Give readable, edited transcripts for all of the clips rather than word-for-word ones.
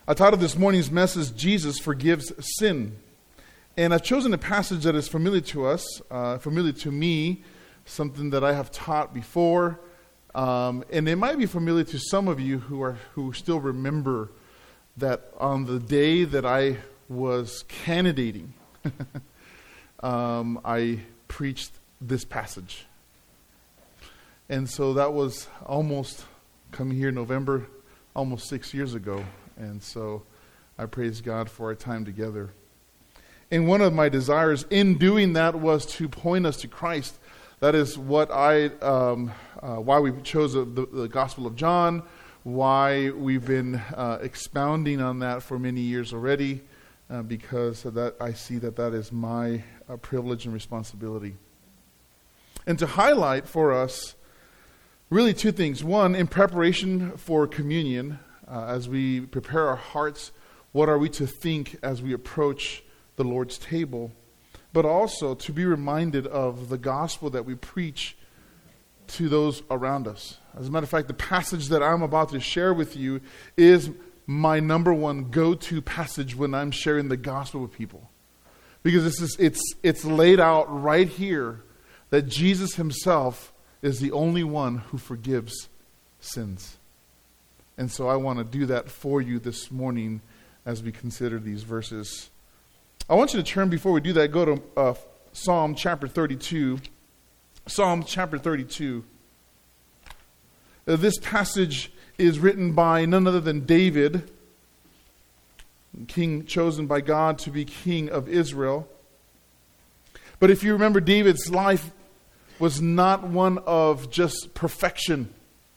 I titled this morning's message, Jesus Forgives Sin. And I've chosen a passage that is familiar to us, familiar to me, something that I have taught before. And it might be familiar to some of you who still remember that on the day that I was candidating, I preached this passage. And so that was almost, coming here in November, almost 6 years ago. And so I praise God for our time together. And one of my desires in doing that was to point us to Christ. That is what why we chose the Gospel of John, why we've been expounding on that for many years already, because of that I see that is my privilege and responsibility. And to highlight for us really two things. One, in preparation for communion, as we prepare our hearts, what are we to think as we approach the Lord's table? But also to be reminded of the gospel that we preach to those around us. As a matter of fact, the passage that I'm about to share with you is my number one go-to passage when I'm sharing the gospel with people. Because it's laid out right here that Jesus himself is the only one who forgives sins. And so I want to do that for you this morning as we consider these verses. I want you to turn, before we do that, go to Psalm chapter 32. Psalm chapter 32. This passage is written by none other than David, king chosen by God to be king of Israel. But if you remember, David's life was not one of just perfection.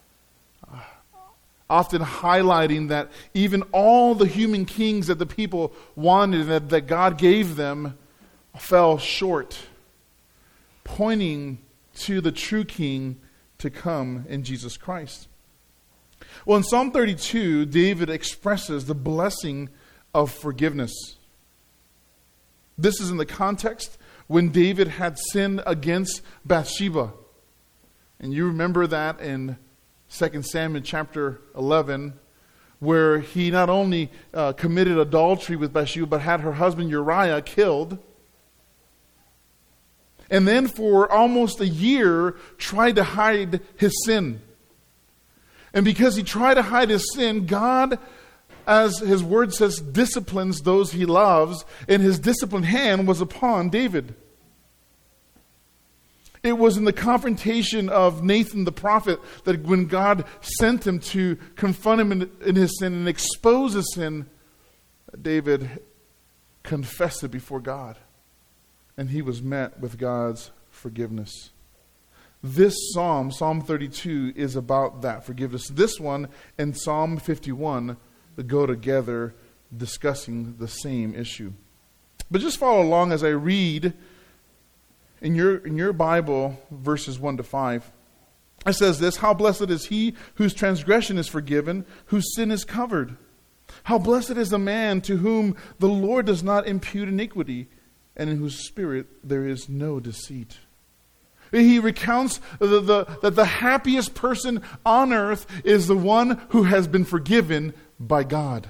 Often highlighting that even all the human kings that the people wanted, that God gave them, fell short, pointing to the true king to come in Jesus Christ. Well, in Psalm 32, David expresses the blessing of forgiveness. This is in the context when David had sinned against Bathsheba. And you remember that in 2 Samuel chapter 11, where he not only committed adultery with Bathsheba, but had her husband Uriah killed. And then for almost a year, tried to hide his sin. And because he tried to hide his sin, God, as his word says, disciplines those he loves. And his disciplined hand was upon David. It was in the confrontation of Nathan the prophet that when God sent him to confront him in his sin and expose his sin, David confessed it before God. And he was met with God's forgiveness. This psalm, Psalm 32, is about that forgiveness. This one and Psalm 51 go together, discussing the same issue. But just follow along as I read in your Bible, verses 1 to 5. It says this: How blessed is he whose transgression is forgiven, whose sin is covered. How blessed is the man to whom the Lord does not impute iniquity, and in whose spirit there is no deceit. He recounts that the happiest person on earth is the one who has been forgiven by God.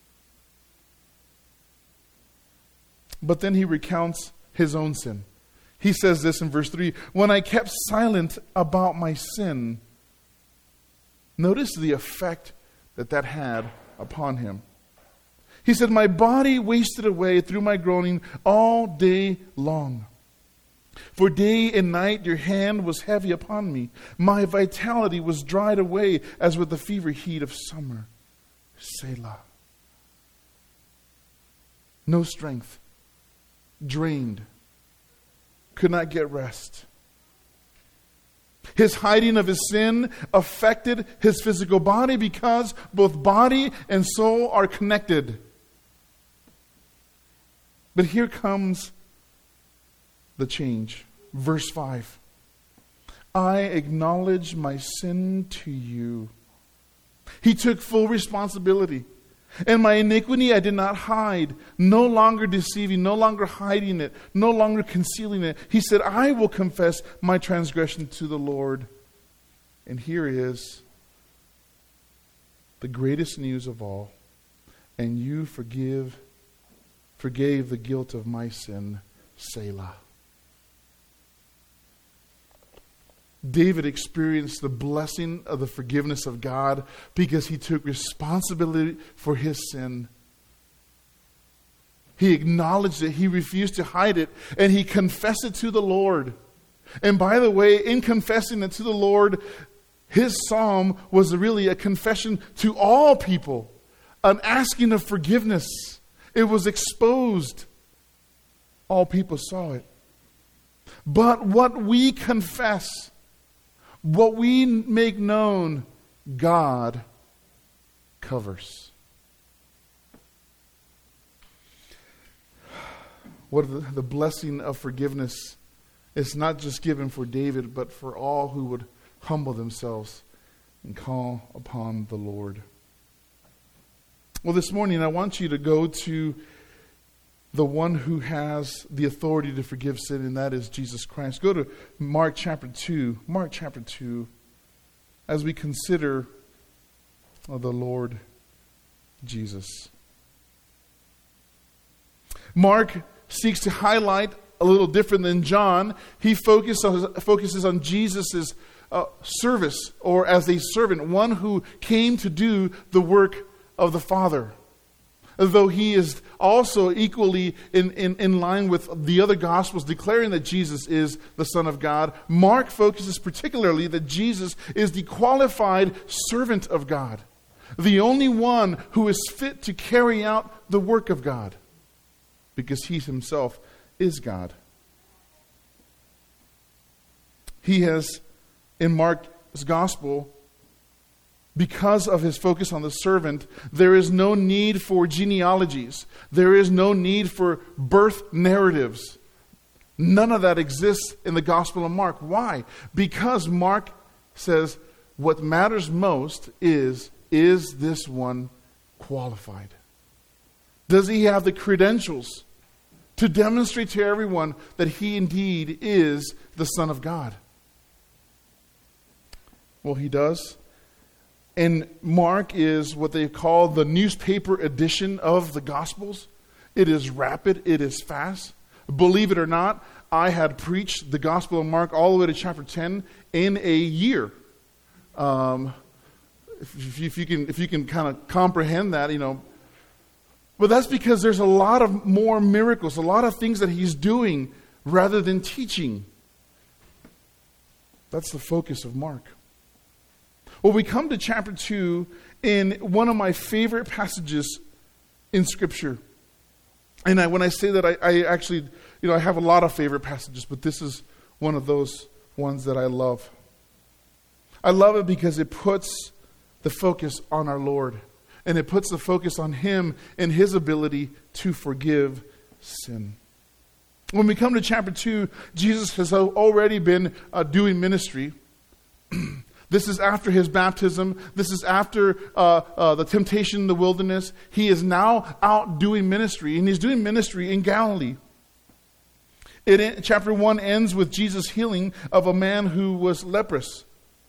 But then he recounts his own sin. He says this in verse 3, when I kept silent about my sin. Notice the effect that had upon him. He said, my body wasted away through my groaning all day long. For day and night your hand was heavy upon me. My vitality was dried away as with the fever heat of summer. Selah. No strength. Drained. Could not get rest. His hiding of his sin affected his physical body because both body and soul are connected. But here comes the change. Verse 5. I acknowledge my sin to you. He took full responsibility. And my iniquity I did not hide, no longer deceiving, no longer hiding it, no longer concealing it. He said, I will confess my transgression to the Lord. And here is the greatest news of all. and you forgave the guilt of my sin, Selah. David experienced the blessing of the forgiveness of God because he took responsibility for his sin. He acknowledged it. He refused to hide it. And he confessed it to the Lord. And by the way, in confessing it to the Lord, his psalm was really a confession to all people, an asking of forgiveness. It was exposed. All people saw it. But what we confess, what we make known, God covers. What the blessing of forgiveness is not just given for David, but for all who would humble themselves and call upon the Lord. Well, this morning I want you to go to the one who has the authority to forgive sin, and that is Jesus Christ. Go to Mark chapter 2. Mark chapter 2, as we consider the Lord Jesus. Mark seeks to highlight a little different than John. He focuses on Jesus' service, or as a servant, one who came to do the work of the Father. Though he is also equally in line with the other Gospels declaring that Jesus is the Son of God, Mark focuses particularly that Jesus is the qualified servant of God, the only one who is fit to carry out the work of God, because he himself is God. He has, in Mark's Gospel, because of his focus on the servant, there is no need for genealogies. There is no need for birth narratives. None of that exists in the Gospel of Mark. Why? Because Mark says what matters most is this one qualified? Does he have the credentials to demonstrate to everyone that he indeed is the Son of God? Well, he does. And Mark is what they call the newspaper edition of the Gospels. It is rapid. It is fast. Believe it or not, I had preached the Gospel of Mark all the way to chapter 10 in a year. If you can kind of comprehend that, But that's because there's a lot of more miracles, a lot of things that he's doing rather than teaching. That's the focus of Mark. Well, we come to chapter 2 in one of my favorite passages in Scripture. And when I say that, I actually, I have a lot of favorite passages, but this is one of those ones that I love. I love it because it puts the focus on our Lord. And it puts the focus on Him and His ability to forgive sin. When we come to chapter 2, Jesus has already been doing ministry. This is after His baptism. This is after the temptation in the wilderness. He is now out doing ministry, and He's doing ministry in Galilee. Chapter 1 ends with Jesus' healing of a man who was leprosy,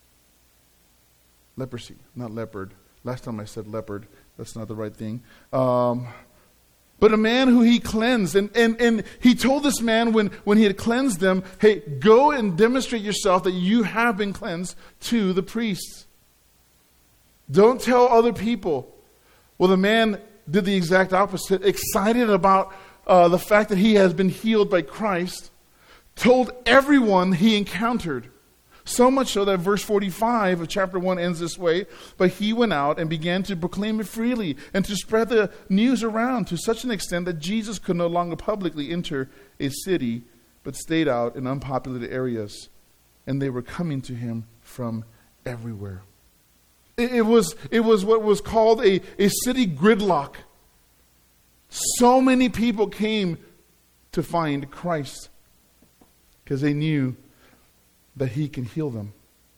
not leopard. Last time I said leopard. That's not the right thing. But a man who He cleansed. And He told this man when He had cleansed them, hey, go and demonstrate yourself that you have been cleansed to the priests. Don't tell other people. Well, the man did the exact opposite. Excited about the fact that he has been healed by Christ. Told everyone he encountered. So much so that verse 45 of chapter 1 ends this way. But he went out and began to proclaim it freely and to spread the news around to such an extent that Jesus could no longer publicly enter a city, but stayed out in unpopulated areas. And they were coming to Him from everywhere. It was what was called a city gridlock. So many people came to find Christ because they knew that He can heal them.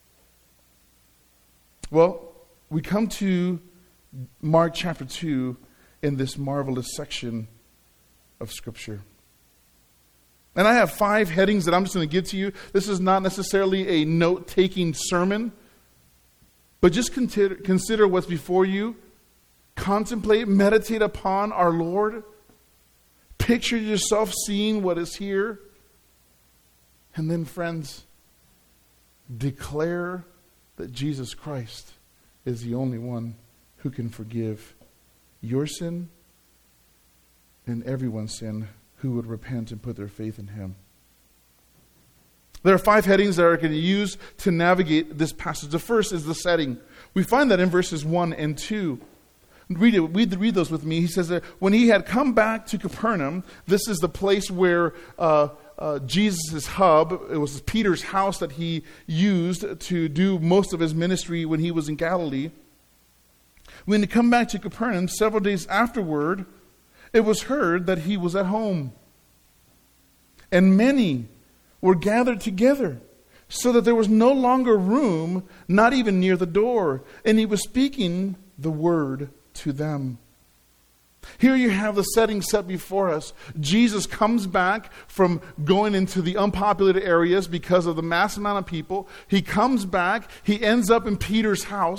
Well, we come to Mark chapter 2 in this marvelous section of Scripture. And I have 5 headings that I'm just going to give to you. This is not necessarily a note-taking sermon, but just consider what's before you contemplate, meditate upon our Lord. Picture yourself seeing what is here. And then, friends, declare that Jesus Christ is the only one who can forgive your sin and everyone's sin who would repent and put their faith in Him. There are 5 headings that are going to use to navigate this passage. The first is the setting. We find that in verses 1 and 2. Read those with me. He says that when he had come back to Capernaum, this is the place where Jesus' hub, it was Peter's house that he used to do most of his ministry when he was in Galilee. When he come back to Capernaum, several days afterward, it was heard that he was at home. And many were gathered together, so that there was no longer room, not even near the door. And he was speaking the word to them. Here you have the setting set before us. Jesus comes back from going into the unpopulated areas because of the mass amount of people. He comes back. He ends up in Peter's house.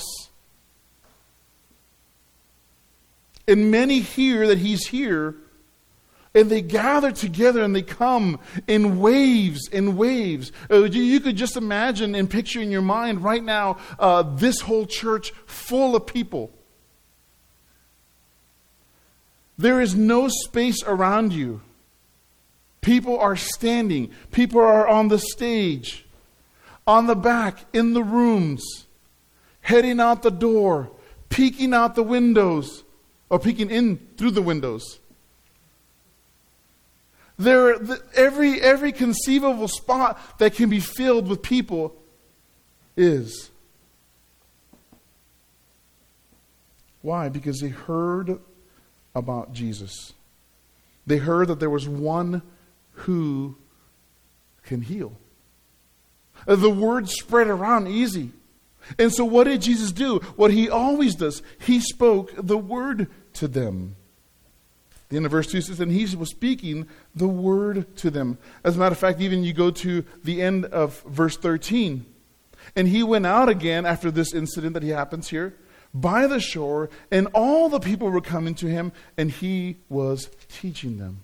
And many hear that he's here. And they gather together and they come in waves and waves. You could just imagine and picture in your mind right now this whole church full of people. There is no space around you. People are standing. People are on the stage, on the back, in the rooms, heading out the door, peeking out the windows, or peeking in through the windows. Every conceivable spot that can be filled with people is. Why? Because they heard about Jesus. They heard that there was one who can heal. The word spread around easy. And so what did Jesus do? What he always does. He spoke the word to them. The end of verse 2 says, and he was speaking the word to them. As a matter of fact, even you go to the end of verse 13. And he went out again after this incident that happens here, by the shore, and all the people were coming to him, and he was teaching them.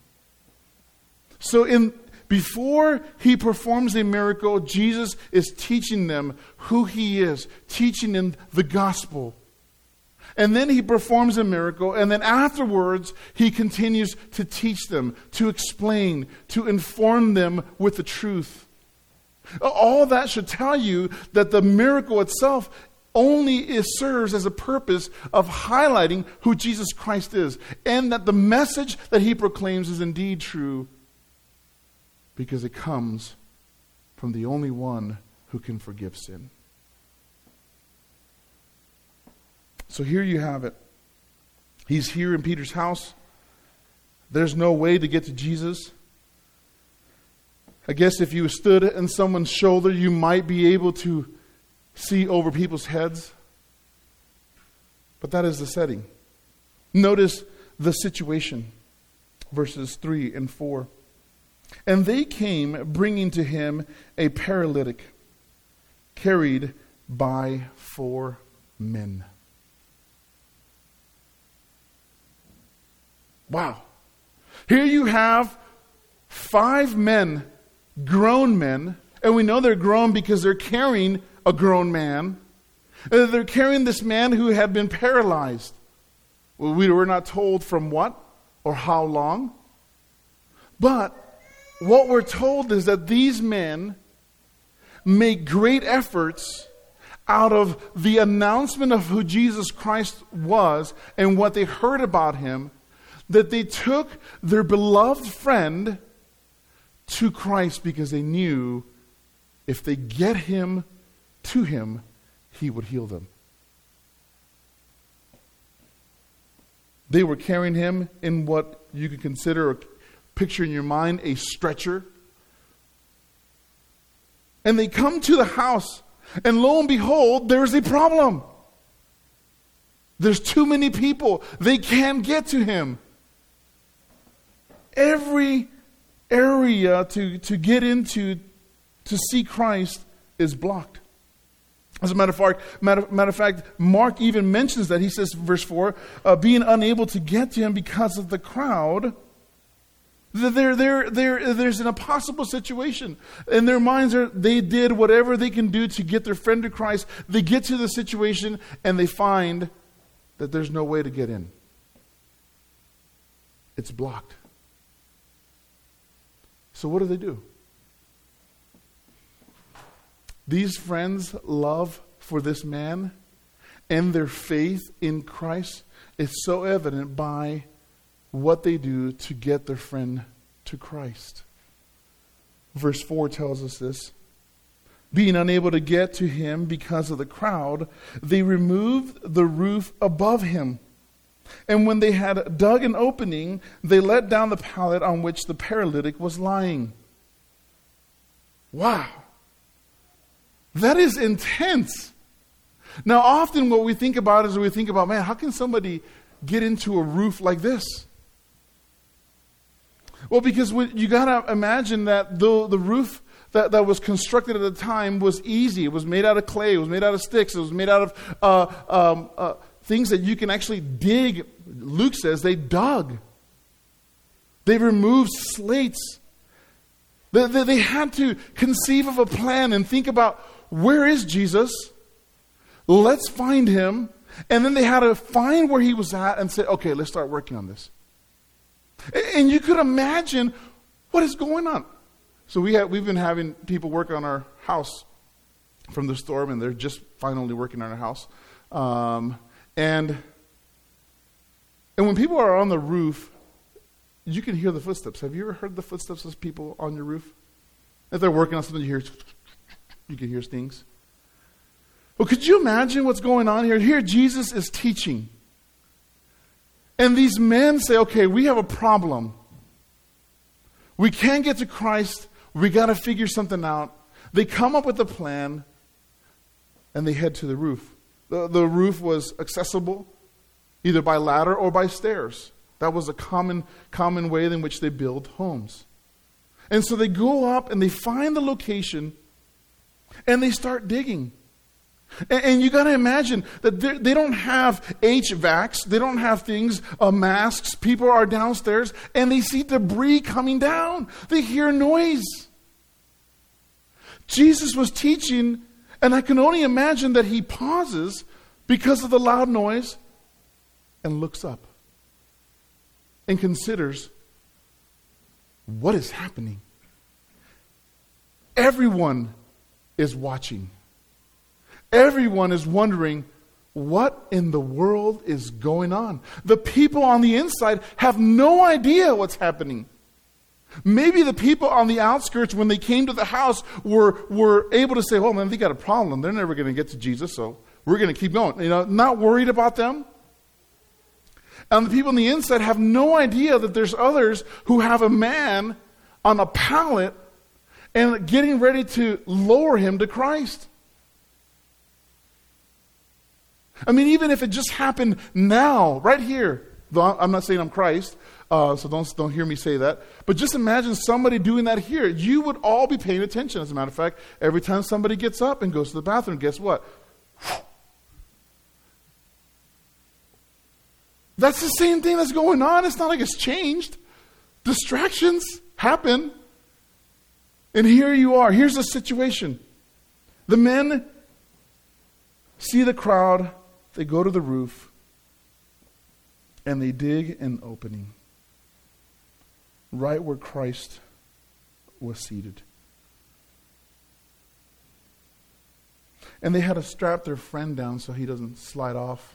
So before he performs a miracle, Jesus is teaching them who he is, teaching them the gospel. And then he performs a miracle, and then afterwards, he continues to teach them, to explain, to inform them with the truth. All that should tell you that the miracle itself only serves as a purpose of highlighting who Jesus Christ is, and that the message that he proclaims is indeed true, because it comes from the only one who can forgive sin. So here you have it. He's here in Peter's house. There's no way to get to Jesus. I guess if you stood on someone's shoulder, you might be able to see over people's heads. But that is the setting. Notice the situation. Verses 3 and 4. And they came bringing to him a paralytic carried by 4 men. Wow. Here you have 5 men, grown men, and we know they're grown because they're carrying a grown man. They're carrying this man who had been paralyzed. Well, we were not told from what or how long. But what we're told is that these men make great efforts out of the announcement of who Jesus Christ was and what they heard about him, that they took their beloved friend to Christ because they knew if they get him to him, he would heal them. They were carrying him in what you could consider or picture in your mind a stretcher. And they come to the house, and lo and behold, there's a problem. There's too many people. They can't get to him. Every area to get into to see Christ is blocked. As a matter of fact, Mark even mentions that. He says, verse 4, being unable to get to him because of the crowd. There's an impossible situation. In their minds, they did whatever they can do to get their friend to Christ. They get to the situation and they find that there's no way to get in. It's blocked. So what do? These friends' love for this man and their faith in Christ is so evident by what they do to get their friend to Christ. Verse 4 tells us this. Being unable to get to him because of the crowd, they removed the roof above him. And when they had dug an opening, they let down the pallet on which the paralytic was lying. Wow. That is intense. Now, often what we think about is man, how can somebody get into a roof like this? Well, because you got to imagine that the roof that was constructed at the time was easy. It was made out of clay. It was made out of sticks. It was made out of things that you can actually dig. Luke says they dug. They removed slates. They had to conceive of a plan and think about, where is Jesus? Let's find him. And then they had to find where he was at and say, okay, let's start working on this. And you could imagine what is going on. So we've been having people work on our house from the storm, and they're just finally working on our house. And when people are on the roof, you can hear the footsteps. Have you ever heard the footsteps of people on your roof? If they're working on something, you can hear things. Well, could you imagine what's going on here? Here Jesus is teaching. And these men say, okay, we have a problem. We can't get to Christ. We got to figure something out. They come up with a plan, and they head to the roof. The roof was accessible either by ladder or by stairs. That was a common way in which they build homes. And so they go up and they find the location, and they start digging. And you got to imagine that they don't have HVACs, they don't have things, masks. People are downstairs and they see debris coming down. They hear noise. Jesus was teaching, and I can only imagine that he pauses because of the loud noise and looks up and considers, what is happening? Everyone is watching. Everyone is wondering, what in the world is going on? The people on the inside have no idea what's happening. Maybe the people on the outskirts, when they came to the house, were able to say, oh man, they got a problem. They're never going to get to Jesus, so we're going to keep going. Not worried about them. And the people on the inside have no idea that there's others who have a man on a pallet and getting ready to lower him to Christ. I mean, even if it just happened now, right here, though I'm not saying I'm Christ, so don't hear me say that, but just imagine somebody doing that here. You would all be paying attention. As a matter of fact, every time somebody gets up and goes to the bathroom, guess what? That's the same thing that's going on. It's not like it's changed. Distractions happen. And here you are. Here's the situation. The men see the crowd. They go to the roof. And they dig an opening right where Christ was seated. And they had to strap their friend down so he doesn't slide off.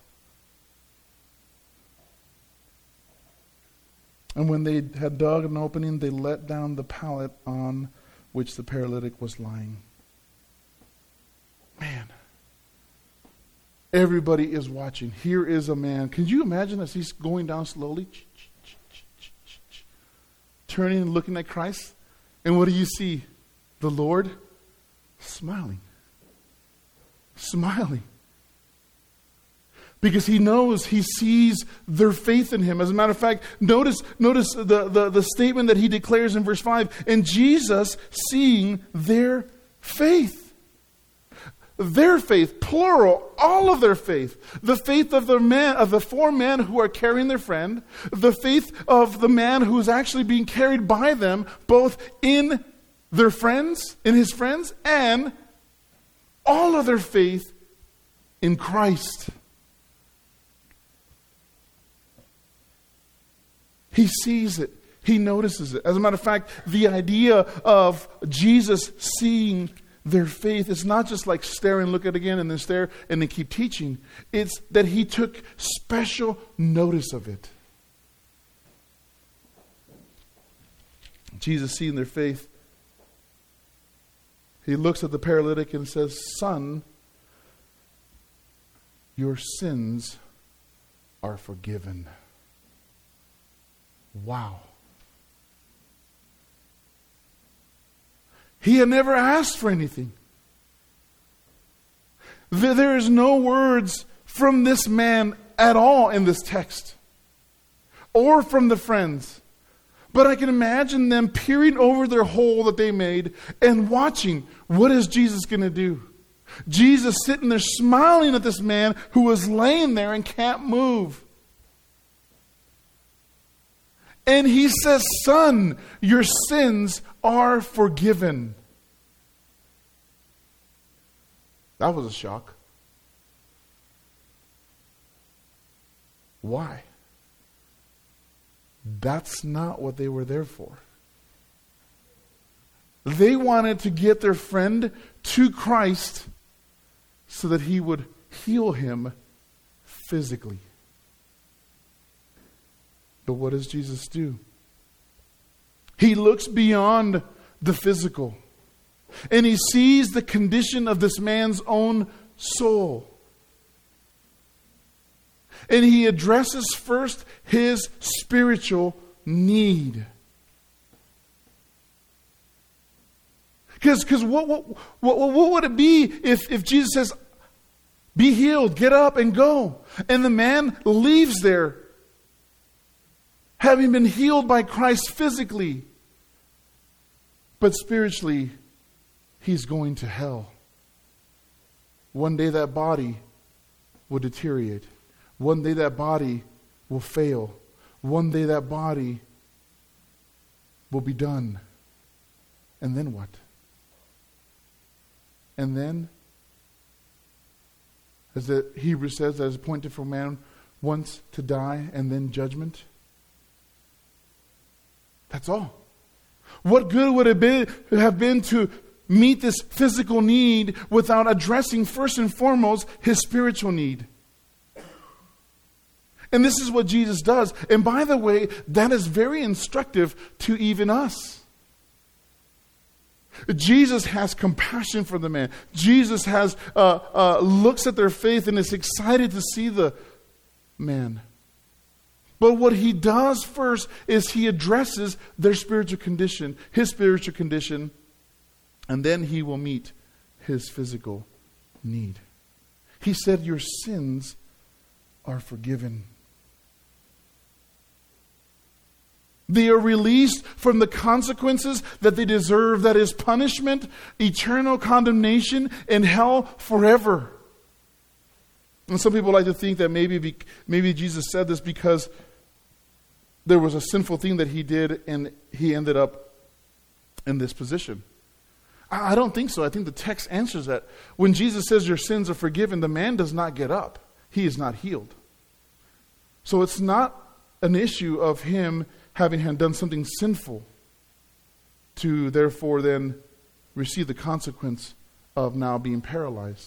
And when they had dug an opening, they let down the pallet on which the paralytic was lying. Man. Everybody is watching. Here is a man. Can you imagine as he's going down slowly? Turning and looking at Christ. And what do you see? The Lord smiling. Smiling. Because he knows, he sees their faith in him. As a matter of fact, notice the statement that he declares in verse 5. And Jesus seeing their faith. their faith, plural, all of their faith. The faith of the four men who are carrying their friend, the faith of the man who is actually being carried by them, both in their friends, in his friends, and all of their faith in Christ. He sees it. He notices it. As a matter of fact, the idea of Jesus seeing their faith is not just like stare and look at it again and then stare and then keep teaching. It's that he took special notice of it. Jesus seeing their faith, he looks at the paralytic and says, "Son, your sins are forgiven." Wow. He had never asked for anything. There is no words from this man at all in this text, or from the friends. But I can imagine them peering over their hole that they made and watching, what is Jesus going to do? Jesus sitting there smiling at this man who was laying there and can't move. And he says, "Son, your sins are forgiven." That was a shock. Why? That's not what they were there for. They wanted to get their friend to Christ so that he would heal him physically. But what does Jesus do? He looks beyond the physical, and he sees the condition of this man's own soul. And he addresses first his spiritual need. Because what would it be if Jesus says, "Be healed, get up and go," and the man leaves there having been healed by Christ physically, but spiritually, he's going to hell. One day that body will deteriorate. One day that body will fail. One day that body will be done. And then what? And then, as the Hebrew says, that is appointed for man once to die and then judgment. That's all. What good would it have been to meet this physical need without addressing first and foremost his spiritual need? And this is what Jesus does. And by the way, that is very instructive to even us. Jesus has compassion for the man. Jesus has looks at their faith and is excited to see the man. But what he does first is he addresses their spiritual condition, his spiritual condition, and then he will meet his physical need. He said, "Your sins are forgiven." They are released from the consequences that they deserve, that is punishment, eternal condemnation, and hell forever. And some people like to think that maybe Jesus said this because there was a sinful thing that he did and he ended up in this position. I don't think so. I think the text answers that. When Jesus says your sins are forgiven, the man does not get up. He is not healed. So it's not an issue of him having done something sinful to therefore then receive the consequence of now being paralyzed.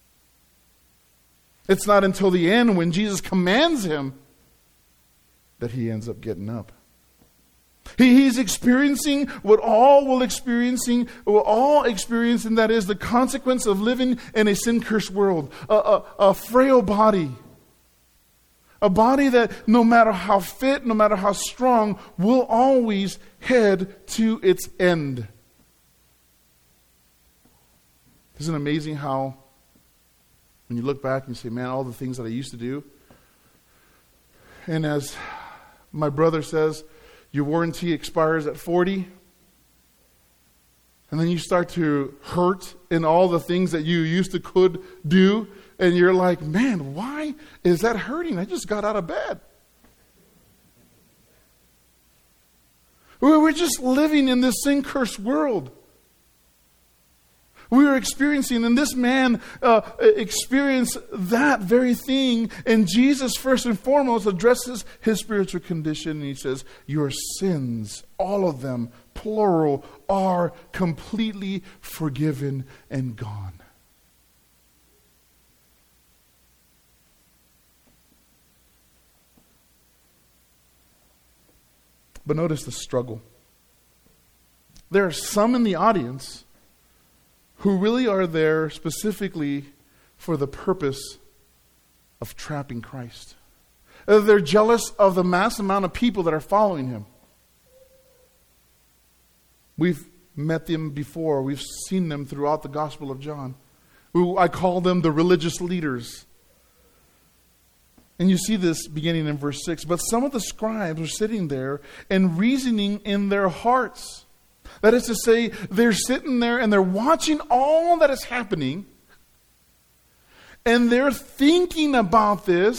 It's not until the end when Jesus commands him that he ends up getting up. He's experiencing what all will experience, and that is the consequence of living in a sin-cursed world. A frail body. A body that no matter how fit, no matter how strong, will always head to its end. Isn't it amazing how when you look back and you say, man, all the things that I used to do. And as my brother says, your warranty expires at 40. And then you start to hurt in all the things that you used to could do. And you're like, man, why is that hurting? I just got out of bed. We're just living in this sin-cursed world. We are experiencing, and this man experienced that very thing. And Jesus, first and foremost, addresses his spiritual condition. And he says, your sins, all of them, plural, are completely forgiven and gone. But notice the struggle. There are some in the audience who really are there specifically for the purpose of trapping Christ. They're jealous of the mass amount of people that are following him. We've met them before. We've seen them throughout the Gospel of John. I call them the religious leaders. And you see this beginning in verse 6. But some of the scribes are sitting there and reasoning in their hearts. That is to say, they're sitting there and they're watching all that is happening. And they're thinking about this.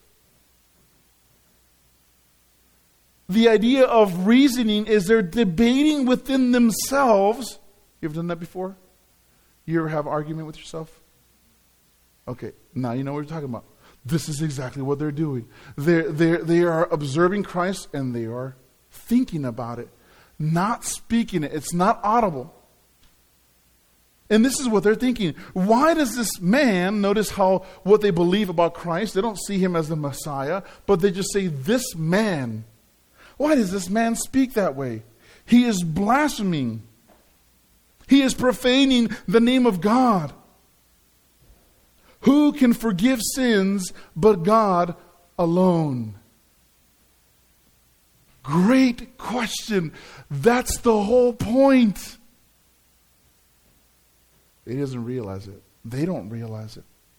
The idea of reasoning is they're debating within themselves. You ever done that before? You ever have an argument with yourself? Okay, now you know what we're talking about. This is exactly what they're doing. They are observing Christ and they are thinking about it, not speaking it. It's not audible. And this is what they're thinking. Why does this man, notice how what they believe about Christ, they don't see him as the Messiah, but they just say, this man. Why does this man speak that way? He is blaspheming. He is profaning the name of God. Who can forgive sins but God alone? Great question. That's the whole point. He doesn't realize it. They don't realize it.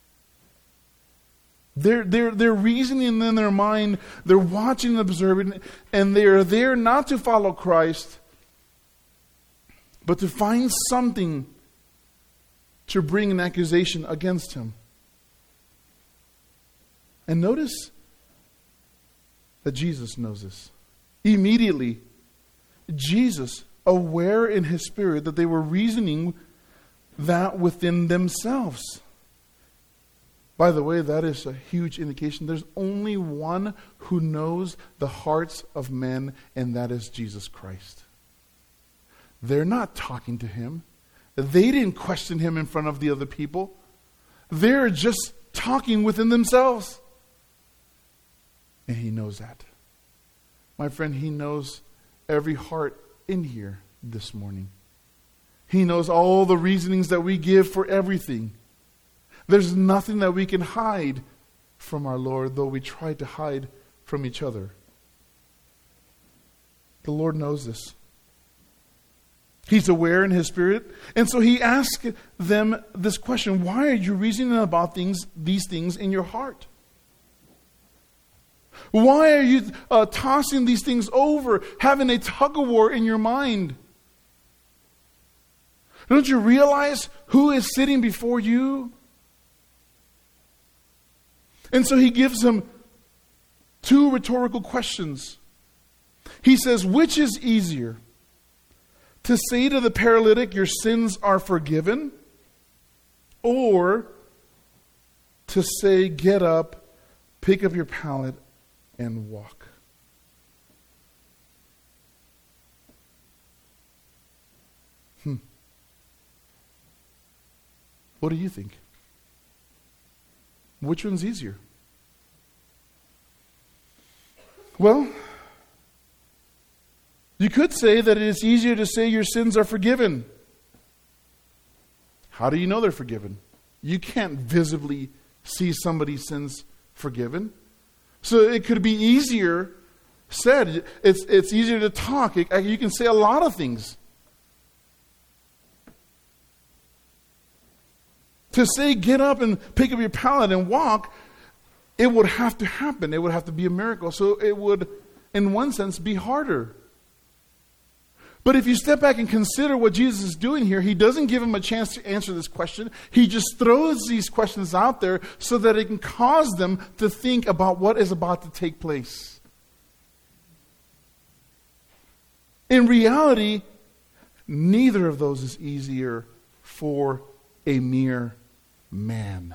They're reasoning in their mind. They're watching and observing. And they are there not to follow Christ, but to find something to bring an accusation against him. And notice that Jesus knows this. Immediately, Jesus, aware in his spirit that they were reasoning that within themselves. By the way, that is a huge indication. There's only one who knows the hearts of men, and that is Jesus Christ. They're not talking to him. They didn't question him in front of the other people. They're just talking within themselves. And he knows that. My friend, he knows every heart in here this morning. He knows all the reasonings that we give for everything. There's nothing that we can hide from our Lord, though we try to hide from each other. The Lord knows this. He's aware in his spirit. And so he asks them this question: why are you reasoning about these things in your heart? Why are you tossing these things over, having a tug-of-war in your mind? Don't you realize who is sitting before you? And so he gives them two rhetorical questions. He says, which is easier? To say to the paralytic, your sins are forgiven? Or to say, get up, pick up your pallet, and walk? What do you think? Which one's easier? Well, you could say that it is easier to say your sins are forgiven. How do you know they're forgiven? You can't visibly see somebody's sins forgiven. So it could be easier said. It's easier to talk. You can say a lot of things. To say, get up and pick up your pallet and walk, it would have to happen. It would have to be a miracle. So it would, in one sense, be harder. But if you step back and consider what Jesus is doing here, he doesn't give him a chance to answer this question. He just throws these questions out there so that it can cause them to think about what is about to take place. In reality, neither of those is easier for a mere man.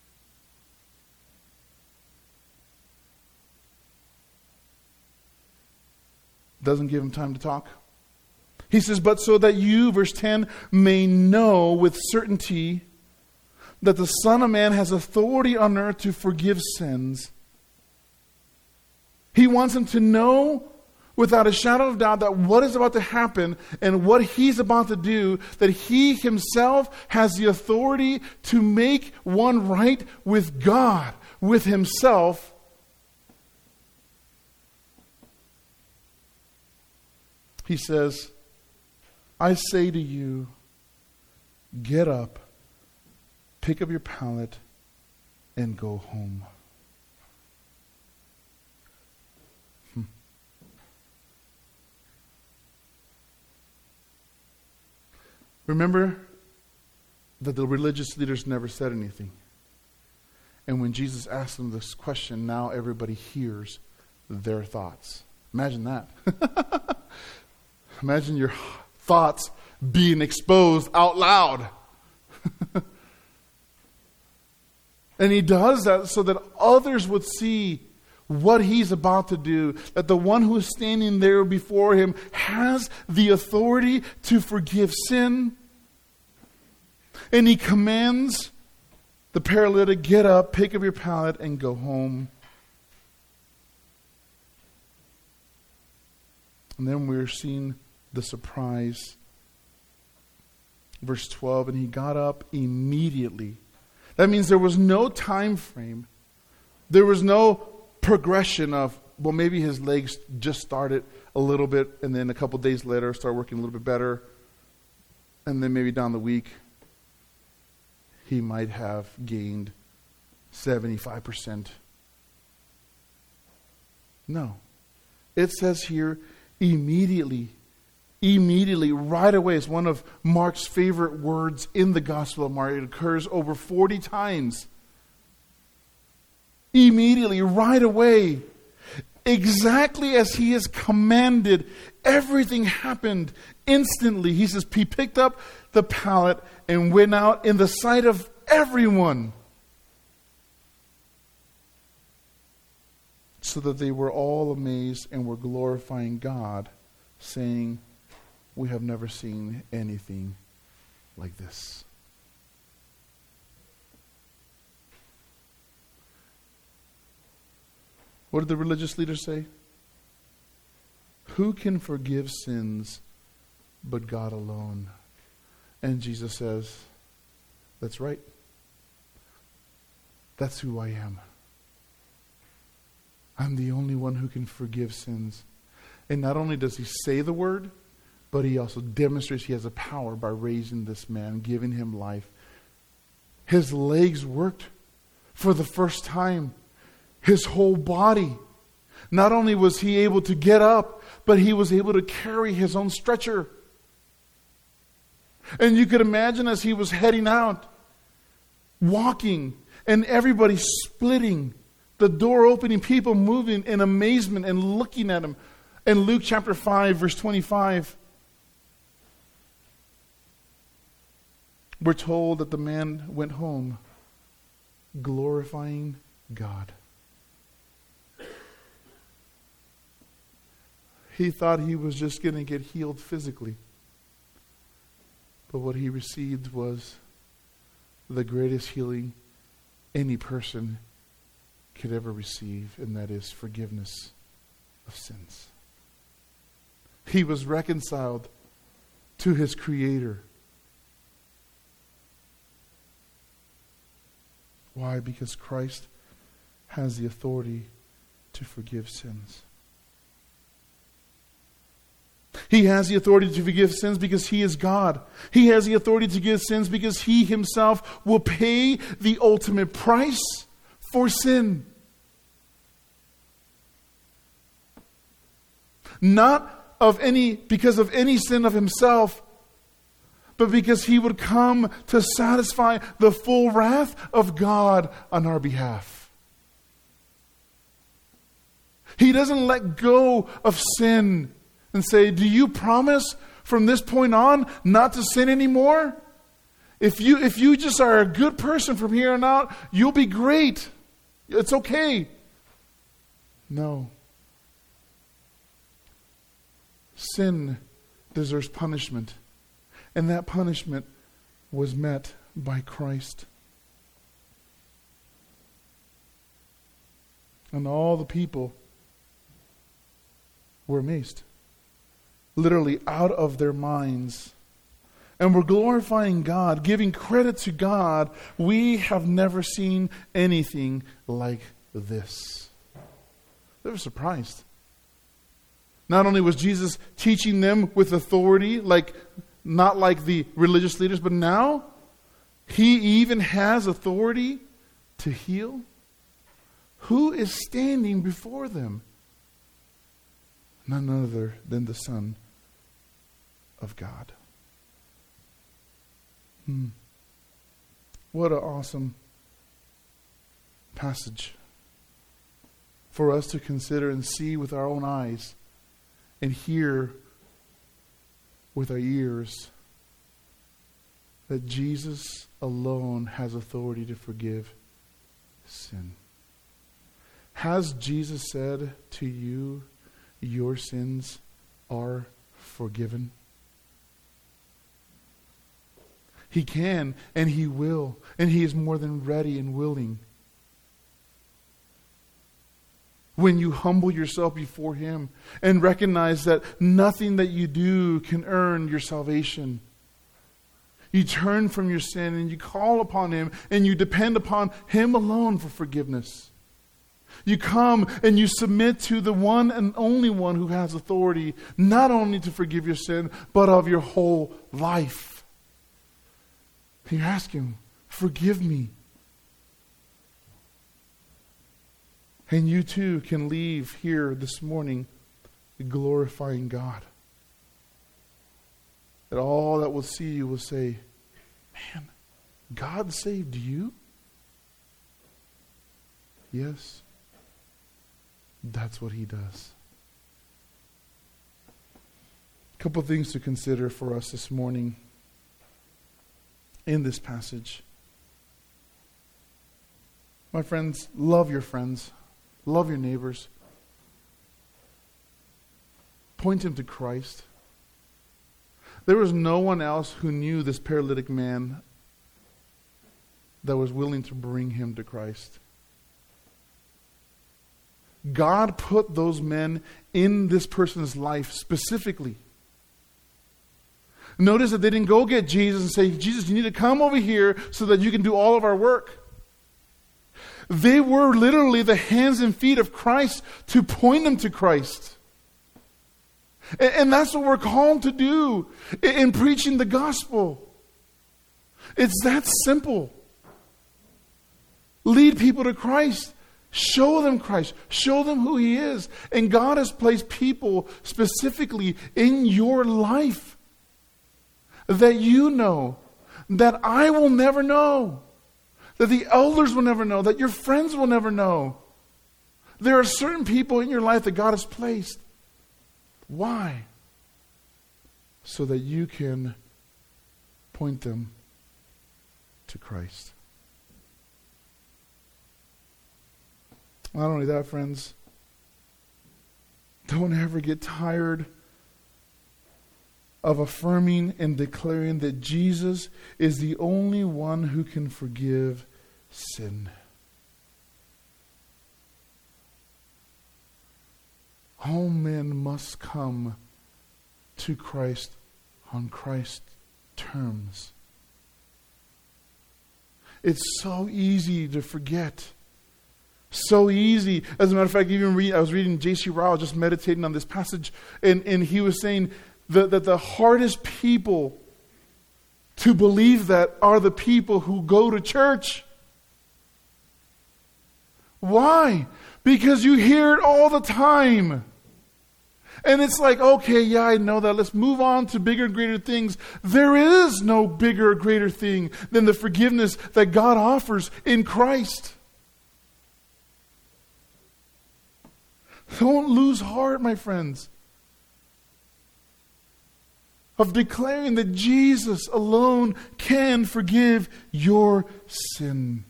Doesn't give him time to talk. He says, but so that you, verse 10, may know with certainty that the Son of Man has authority on earth to forgive sins. He wants him to know without a shadow of doubt that what is about to happen and what he's about to do, that he himself has the authority to make one right with God, with himself. He says, I say to you, get up, pick up your pallet, and go home. Remember that the religious leaders never said anything. And when Jesus asked them this question, now everybody hears their thoughts. Imagine that. Imagine your thoughts being exposed out loud. And he does that so that others would see what he's about to do. That the one who is standing there before him has the authority to forgive sin. And he commands the paralytic, get up, pick up your pallet, and go home. And then we're seeing the surprise. Verse 12, and he got up immediately. That means there was no time frame. There was no progression of, well, maybe his legs just started a little bit, and then a couple days later start working a little bit better. And then maybe down the week, he might have gained 75%. No. It says here, immediately. Immediately, right away. It's one of Mark's favorite words in the Gospel of Mark. It occurs over 40 times. Immediately, right away. Exactly as he is commanded, everything happened instantly. He says, he picked up the pallet and went out in the sight of everyone, so that they were all amazed and were glorifying God, saying, we have never seen anything like this. What did the religious leaders say? Who can forgive sins but God alone? And Jesus says, that's right. That's who I am. I'm the only one who can forgive sins. And not only does he say the word, but he also demonstrates he has a power by raising this man, giving him life. His legs worked for the first time. His whole body. Not only was he able to get up, but he was able to carry his own stretcher. And you could imagine as he was heading out, walking, and everybody splitting, the door opening, people moving in amazement and looking at him. In Luke chapter 5, verse 25, we're told that the man went home glorifying God. He thought he was just going to get healed physically. But what he received was the greatest healing any person could ever receive, and that is forgiveness of sins. He was reconciled to his Creator. Why? Because Christ has the authority to forgive sins. He has the authority to forgive sins because he is God. He has the authority to forgive sins because he himself will pay the ultimate price for sin. Not because of any sin of himself, but because he would come to satisfy the full wrath of God on our behalf. He doesn't let go of sin and say, do you promise from this point on not to sin anymore? If you just are a good person from here on out, you'll be great. It's okay. No. Sin deserves punishment. And that punishment was met by Christ. And all the people were amazed. Literally out of their minds. And we're glorifying God, giving credit to God. We have never seen anything like this. They were surprised. Not only was Jesus teaching them with authority, not like the religious leaders, but now he even has authority to heal. Who is standing before them? None other than the Son of God. What an awesome passage for us to consider and see with our own eyes and hear with our ears that Jesus alone has authority to forgive sin. Has Jesus said to you, your sins are forgiven? He can and he will, and he is more than ready and willing. When you humble yourself before him and recognize that nothing that you do can earn your salvation. You turn from your sin and you call upon him and you depend upon him alone for forgiveness. You come and you submit to the one and only one who has authority, not only to forgive your sin, but of your whole life. You ask him, forgive me. And you too can leave here this morning glorifying God. That all that will see you will say, man, God saved you? Yes, that's what he does. A couple of things to consider for us this morning in this passage. My friends, love your friends. Love your neighbors. Point him to Christ. There was no one else who knew this paralytic man that was willing to bring him to Christ. God put those men in this person's life specifically. Notice that they didn't go get Jesus and say, Jesus, you need to come over here so that you can do all of our work. They were literally the hands and feet of Christ to point them to Christ. And that's what we're called to do in preaching the gospel. It's that simple. Lead people to Christ. Show them Christ. Show them who he is. And God has placed people specifically in your life that you know, that I will never know, that the elders will never know, that your friends will never know. There are certain people in your life that God has placed. Why? So that you can point them to Christ. Not only that, friends, don't ever get tired of affirming and declaring that Jesus is the only one who can forgive sin. All men must come to Christ on Christ's terms. It's so easy to forget. So easy. As a matter of fact, I was reading J.C. Ryle, just meditating on this passage, and he was saying that the hardest people to believe that are the people who go to church. Why? Because you hear it all the time. And it's like, okay, yeah, I know that. Let's move on to bigger and greater things. There is no bigger or greater thing than the forgiveness that God offers in Christ. Don't lose heart, my friends, of declaring that Jesus alone can forgive your sin.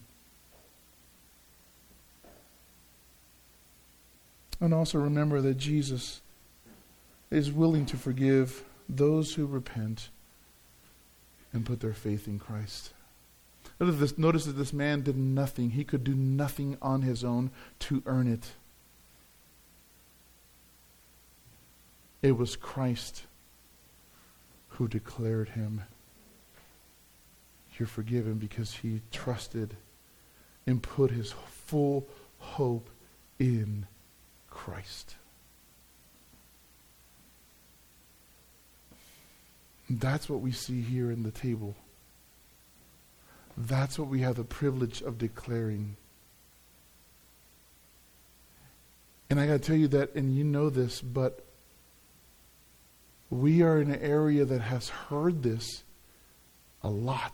And also remember that Jesus is willing to forgive those who repent and put their faith in Christ. Notice that this man did nothing. He could do nothing on his own to earn it. It was Christ who declared him, "You're forgiven," because he trusted and put his full hope in Christ. That's what we see here in the table. That's what we have the privilege of declaring. And I got to tell you that, and you know this, but we are in an area that has heard this a lot.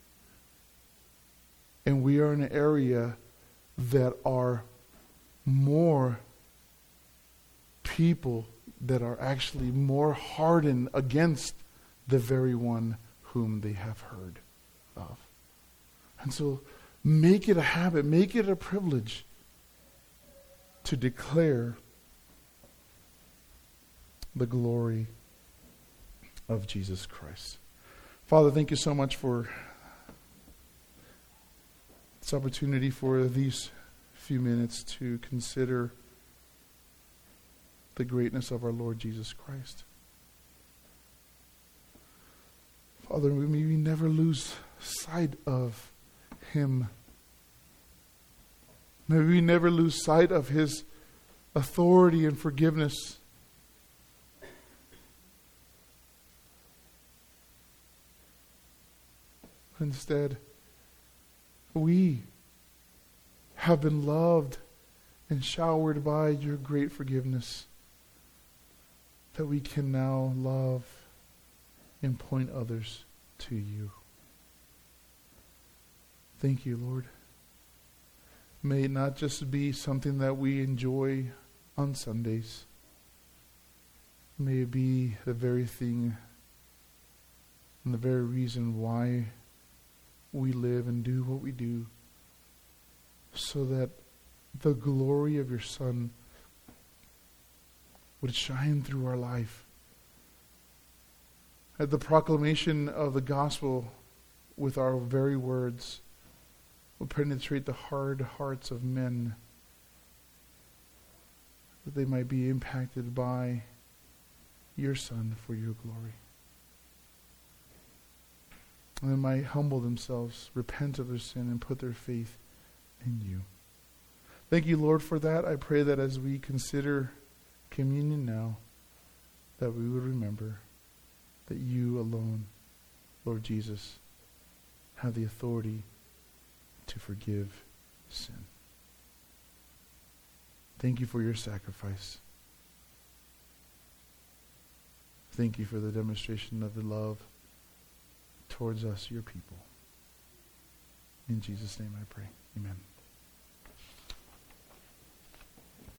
And we are in an area that are more people that are actually more hardened against the very one whom they have heard of. And so make it a habit, make it a privilege to declare the glory of Jesus Christ. Father, thank you so much for this opportunity for these few minutes to consider the greatness of our Lord Jesus Christ. Father, may we never lose sight of Him. May we never lose sight of His authority and forgiveness. Instead, we have been loved and showered by your great forgiveness, that we can now love and point others to you. Thank you, Lord. May it not just be something that we enjoy on Sundays. May it be the very thing and the very reason why we live and do what we do, so that the glory of your Son would shine through our life. At the proclamation of the gospel with our very words will penetrate the hard hearts of men, that they might be impacted by your Son for your glory. And they might humble themselves, repent of their sin, and put their faith in you. Thank you, Lord, for that. I pray that as we consider communion now, that we would remember that you alone, Lord Jesus, have the authority to forgive sin. Thank you for your sacrifice. Thank you for the demonstration of the love towards us, your people. In Jesus' name I pray. Amen.